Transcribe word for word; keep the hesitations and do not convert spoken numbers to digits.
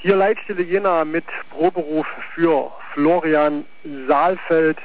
Hier Leitstelle Jena mit Proberuf für Florian Saalfeld.